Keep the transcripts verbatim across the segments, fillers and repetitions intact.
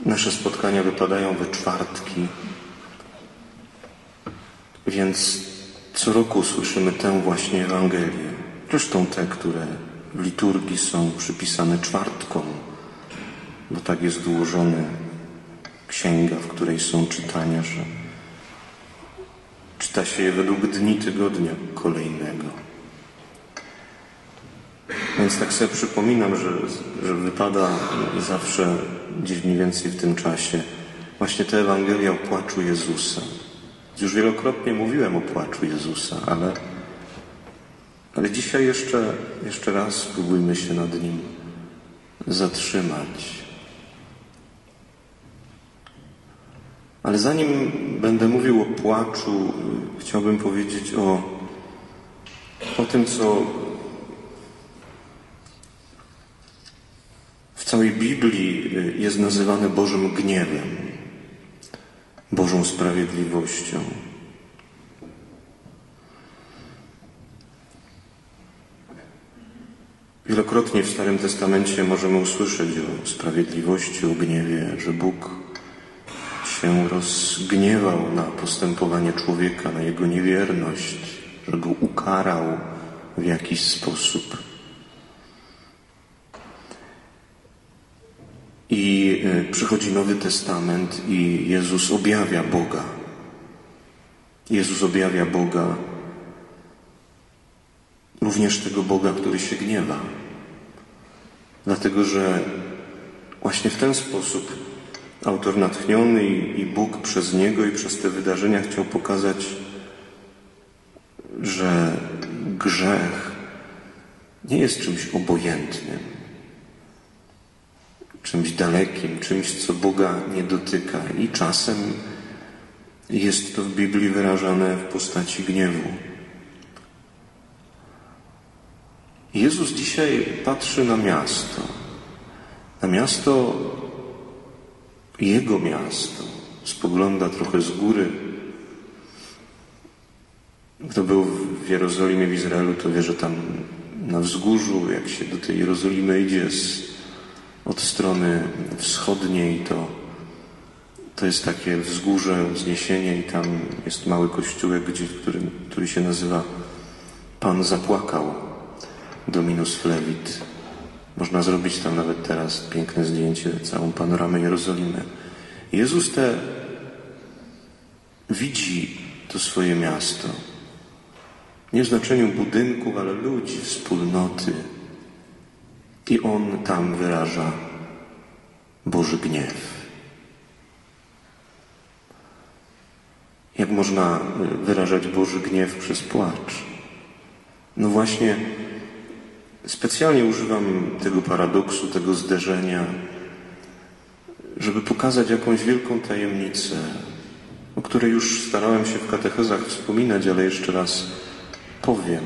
Nasze spotkania wypadają we czwartki, więc co roku słyszymy tę właśnie Ewangelię. Zresztą te, które w liturgii są przypisane czwartkom, bo tak jest ułożona księga, w której są czytania, że czyta się je według dni tygodnia kolejnego. Więc tak sobie przypominam, że, że wypada zawsze gdzieś mniej więcej w tym czasie właśnie ta Ewangelia o płaczu Jezusa. Już wielokrotnie mówiłem o płaczu Jezusa, ale, ale dzisiaj jeszcze, jeszcze raz spróbujmy się nad nim zatrzymać. Ale zanim będę mówił o płaczu, chciałbym powiedzieć o, o tym, co w całej Biblii jest nazywane Bożym gniewem, Bożą sprawiedliwością. Wielokrotnie w Starym Testamencie możemy usłyszeć o sprawiedliwości, o gniewie, że Bóg się rozgniewał na postępowanie człowieka, na jego niewierność, że go ukarał w jakiś sposób. I przychodzi Nowy Testament i Jezus objawia Boga. Jezus objawia Boga, również tego Boga, który się gniewa. Dlatego, że właśnie w ten sposób autor natchniony i Bóg przez Niego i przez te wydarzenia chciał pokazać, że grzech nie jest czymś obojętnym, czymś dalekim, czymś, co Boga nie dotyka. I czasem jest to w Biblii wyrażane w postaci gniewu. Jezus dzisiaj patrzy na miasto. Na miasto, Jego miasto. Spogląda trochę z góry. Kto był w Jerozolimie, w Izraelu, to wie, że tam na wzgórzu, jak się do tej Jerozolimy idzie z, od strony wschodniej, to, to jest takie wzgórze, wzniesienie i tam jest mały kościółek, gdzie, który, który się nazywa Pan zapłakał, Dominus Flevit. Można zrobić tam nawet teraz piękne zdjęcie, całą panoramę Jerozolimy. Jezus te widzi to swoje miasto. Nie w znaczeniu budynków, ale ludzi, wspólnoty. I On tam wyraża Boży gniew. Jak można wyrażać Boży gniew przez płacz? No właśnie, specjalnie używam tego paradoksu, tego zderzenia, żeby pokazać jakąś wielką tajemnicę, o której już starałem się w katechezach wspominać, ale jeszcze raz powiem,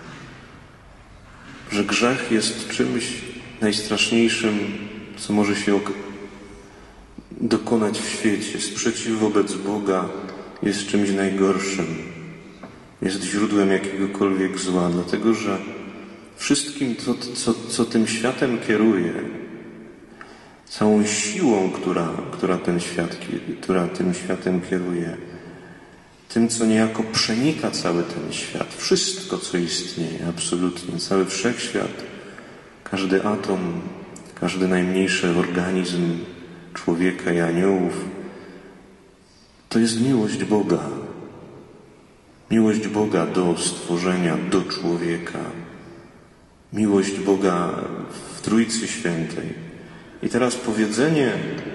że grzech jest czymś najstraszniejszym, co może się dokonać w świecie. Sprzeciw wobec Boga jest czymś najgorszym. Jest źródłem jakiegokolwiek zła, dlatego że wszystkim, co, co, co tym światem kieruje, całą siłą, która, która, ten świat, która tym światem kieruje, tym, co niejako przenika cały ten świat, wszystko, co istnieje, absolutnie, cały wszechświat, każdy atom, każdy najmniejszy organizm człowieka i aniołów, to jest miłość Boga. Miłość Boga do stworzenia, do człowieka. Miłość Boga w Trójcy Świętej. I teraz powiedzenie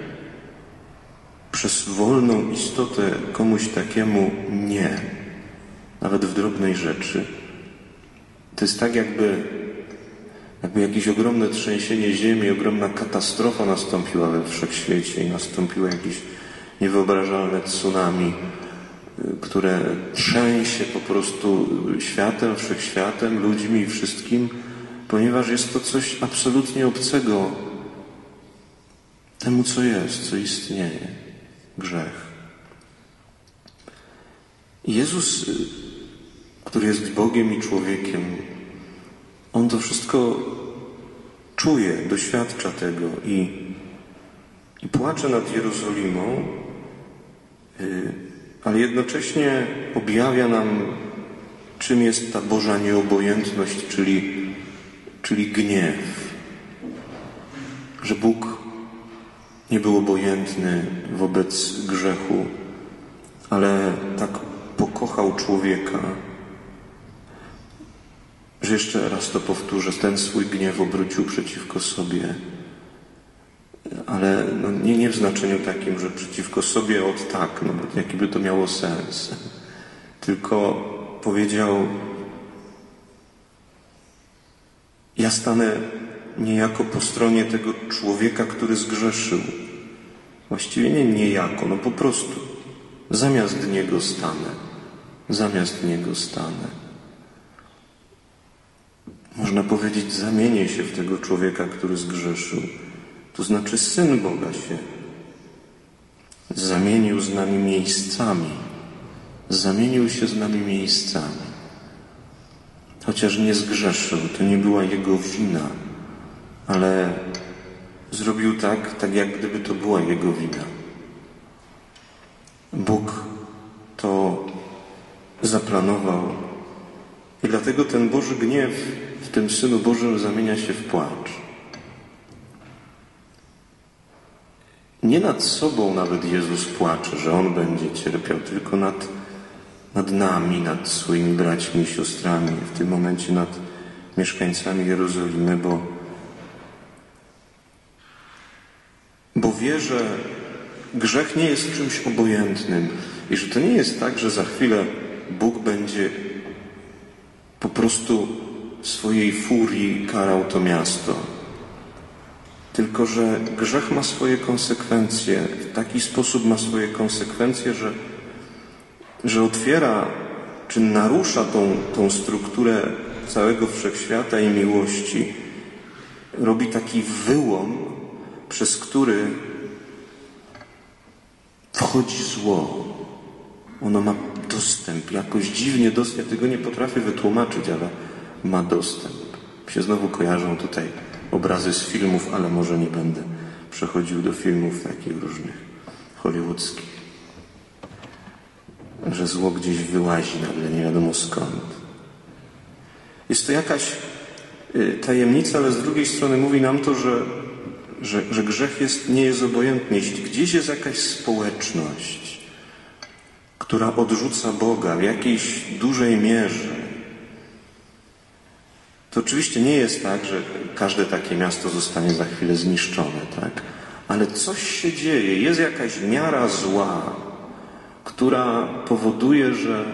przez wolną istotę komuś takiemu nie, nawet w drobnej rzeczy, to jest tak jakby, jakby jakieś ogromne trzęsienie ziemi, ogromna katastrofa nastąpiła we wszechświecie i nastąpiło jakieś niewyobrażalne tsunami, które trzęsie po prostu światem, wszechświatem, ludźmi i wszystkim, ponieważ jest to coś absolutnie obcego temu, co jest, co istnieje. Grzech. Jezus, który jest Bogiem i człowiekiem, On to wszystko czuje, doświadcza tego i, i płacze nad Jerozolimą, ale jednocześnie objawia nam, czym jest ta Boża nieobojętność, czyli, czyli gniew. Że Bóg nie był obojętny wobec grzechu, ale tak pokochał człowieka, że jeszcze raz to powtórzę, ten swój gniew obrócił przeciwko sobie. Ale no nie, nie w znaczeniu takim, że przeciwko sobie od tak, no bo jaki by to miało sens. Tylko powiedział, ja stanę niejako po stronie tego człowieka, który zgrzeszył. Właściwie nie niejako, no po prostu. Zamiast niego stanę. Zamiast niego stanę. Można powiedzieć, zamienię się w tego człowieka, który zgrzeszył. To znaczy Syn Boga się zamienił z nami miejscami. Zamienił się z nami miejscami. Chociaż nie zgrzeszył, to nie była Jego wina, ale zrobił tak, tak jak gdyby to była Jego wina. Bóg to zaplanował i dlatego ten Boży gniew w tym Synu Bożym zamienia się w płacz. Nie nad sobą nawet Jezus płacze, że On będzie cierpiał, tylko nad, nad nami, nad swoimi braćmi i siostrami, w tym momencie nad mieszkańcami Jerozolimy, bo, bo wie, że grzech nie jest czymś obojętnym i że to nie jest tak, że za chwilę Bóg będzie po prostu w swojej furii karał to miasto. Tylko że grzech ma swoje konsekwencje. W taki sposób ma swoje konsekwencje, że, że otwiera, czy narusza tą, tą strukturę całego wszechświata i miłości. Robi taki wyłom, przez który wchodzi zło. Ono ma dostęp, jakoś dziwnie dostęp. Ja tego nie potrafię wytłumaczyć, ale ma dostęp. Mi się znowu kojarzą tutaj obrazy z filmów, ale może nie będę przechodził do filmów takich różnych hollywoodzkich. Że zło gdzieś wyłazi nagle, nie wiadomo skąd. Jest to jakaś y, tajemnica, ale z drugiej strony mówi nam to, że, że, że grzech jest, nie jest obojętny. Jeśli gdzieś jest jakaś społeczność, która odrzuca Boga w jakiejś dużej mierze, to oczywiście nie jest tak, że każde takie miasto zostanie za chwilę zniszczone, tak? Ale coś się dzieje, jest jakaś miara zła, która powoduje, że,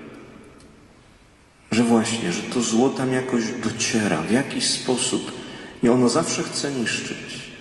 że właśnie, że to zło tam jakoś dociera w jakiś sposób i ono zawsze chce niszczyć.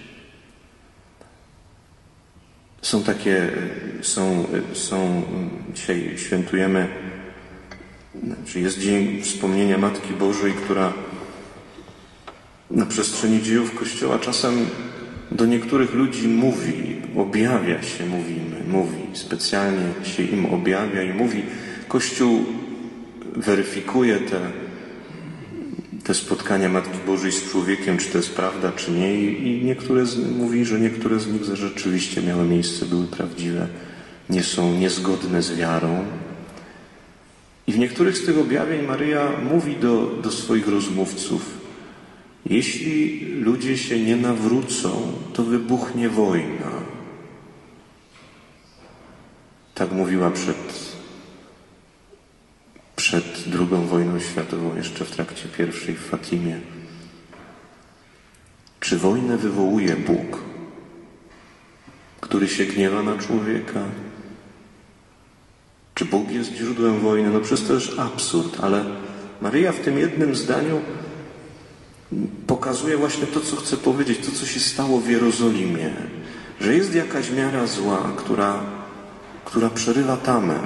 Są takie, są, są dzisiaj świętujemy, znaczy jest Dzień Wspomnienia Matki Bożej, która na przestrzeni dziejów Kościoła czasem do niektórych ludzi mówi, objawia się, mówimy, mówi, specjalnie się im objawia i mówi. Kościół weryfikuje te, te spotkania Matki Bożej z człowiekiem, czy to jest prawda, czy nie. I niektóre z, mówi, że niektóre z nich rzeczywiście miały miejsce, były prawdziwe, nie są niezgodne z wiarą. I w niektórych z tych objawień Maryja mówi do, do swoich rozmówców: jeśli ludzie się nie nawrócą, to wybuchnie wojna. Tak mówiła przed, przed drugą wojną światową, jeszcze w trakcie pierwszej w Fatimie. Czy wojnę wywołuje Bóg, który się gniewa na człowieka? Czy Bóg jest źródłem wojny? No przecież to jest absurd, ale Maryja w tym jednym zdaniu pokazuje właśnie to, co chce powiedzieć, to, co się stało w Jerozolimie. Że jest jakaś miara zła, która, która przerywa tamę.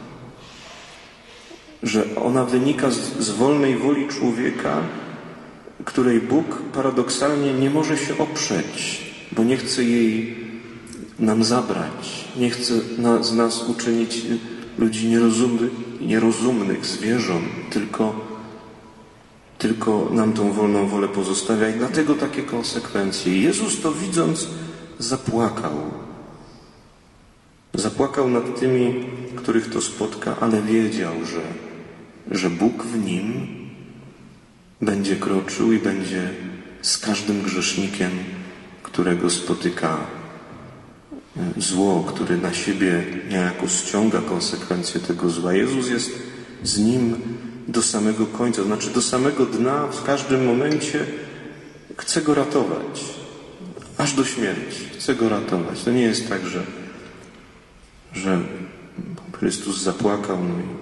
Że ona wynika z, z wolnej woli człowieka, której Bóg paradoksalnie nie może się oprzeć, bo nie chce jej nam zabrać. Nie chce na, z nas uczynić ludzi nierozumnych, nierozumnych zwierząt, tylko tylko nam tą wolną wolę pozostawia i dlatego takie konsekwencje. Jezus to widząc, zapłakał. Zapłakał nad tymi, których to spotka, ale wiedział, że, że Bóg w nim będzie kroczył i będzie z każdym grzesznikiem, którego spotyka zło, który na siebie niejako ściąga konsekwencje tego zła. Jezus jest z nim do samego końca, to znaczy do samego dna, w każdym momencie chce go ratować. Aż do śmierci. Chce go ratować. To nie jest tak, że, że Chrystus zapłakał, no i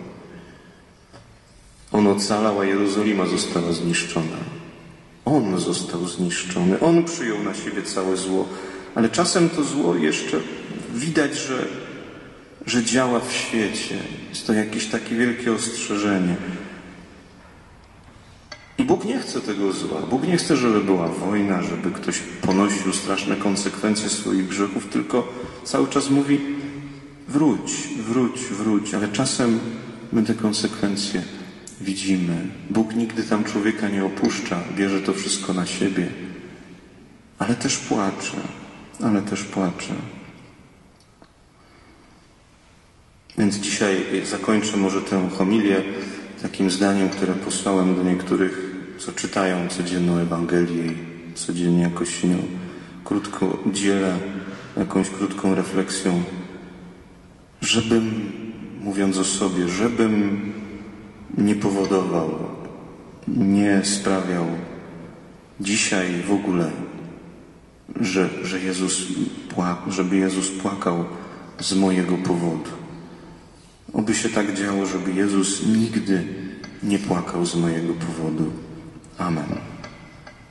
On ocalał, a Jerozolima została zniszczona. On został zniszczony. On przyjął na siebie całe zło. Ale czasem to zło jeszcze widać, że, że działa w świecie. Jest to jakieś takie wielkie ostrzeżenie. I Bóg nie chce tego zła. Bóg nie chce, żeby była wojna, żeby ktoś ponosił straszne konsekwencje swoich grzechów, tylko cały czas mówi: wróć, wróć, wróć. Ale czasem my te konsekwencje widzimy. Bóg nigdy tam człowieka nie opuszcza, bierze to wszystko na siebie. Ale też płacze, ale też płacze. Więc dzisiaj zakończę może tę homilię takim zdaniem, które posłałem do niektórych, co czytają codzienną Ewangelię i codziennie jakoś się nią krótko dzielę, jakąś krótką refleksją. Żebym, mówiąc o sobie, żebym nie powodował, nie sprawiał dzisiaj w ogóle, że, że Jezus pła, żeby Jezus płakał z mojego powodu. Oby się tak działo, żeby Jezus nigdy nie płakał z mojego powodu. Amen.